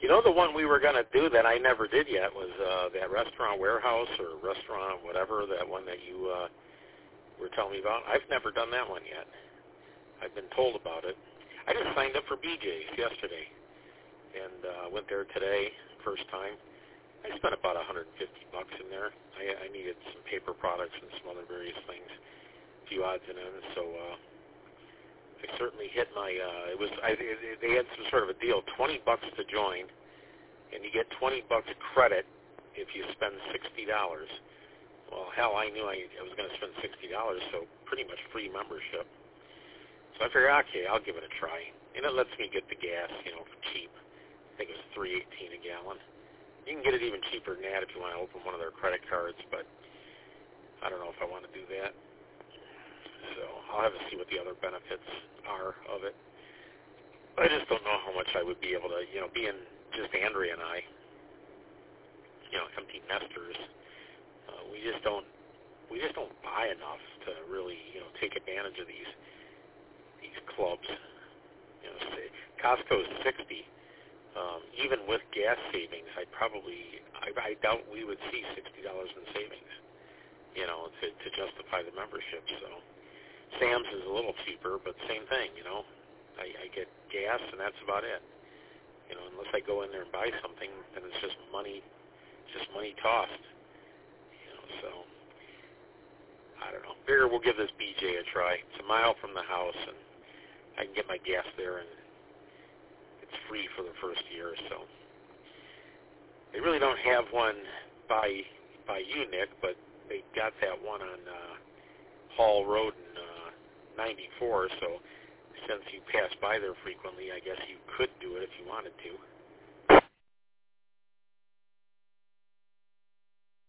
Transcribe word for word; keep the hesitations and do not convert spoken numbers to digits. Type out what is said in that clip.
You know, the one we were going to do that I never did yet was uh, that restaurant warehouse or restaurant whatever, that one that you uh, were telling me about. I've never done that one yet. I've been told about it. I just signed up for B J's yesterday and uh, went there today, first time. I spent about one hundred fifty bucks in there. I, I needed some paper products and some other various things, a few odds and ends. So uh, I certainly hit my. Uh, it was I, they had some sort of a deal, twenty bucks to join, and you get twenty bucks credit if you spend sixty dollars. Well, hell, I knew I, I was going to spend sixty dollars, so pretty much free membership. So I figured, okay, I'll give it a try, and it lets me get the gas, you know, for cheap. I think it was three eighteen a gallon. You can get it even cheaper than that if you want to open one of their credit cards, but I don't know if I want to do that. So I'll have to see what the other benefits are of it. I just don't know how much I would be able to, you know, being just Andrea and I, you know, empty nesters, uh, we just don't, we just don't buy enough to really, you know, take advantage of these these clubs. You know, say Costco's sixty. Um, even with gas savings, I probably, I, I doubt we would see sixty dollars in savings, you know, to, to justify the membership. So Sam's is a little cheaper, but same thing, you know. I, I get gas, and that's about it. You know, unless I go in there and buy something, then it's just money, just money tossed. You know, so I don't know. Figure we'll give this B J a try. It's a mile from the house, and I can get my gas there, and it's free for the first year or so. They really don't have one by by you, Nick, but they got that one on uh, Hall Road in uh, ninety-four, so since you pass by there frequently, I guess you could do it if you wanted to.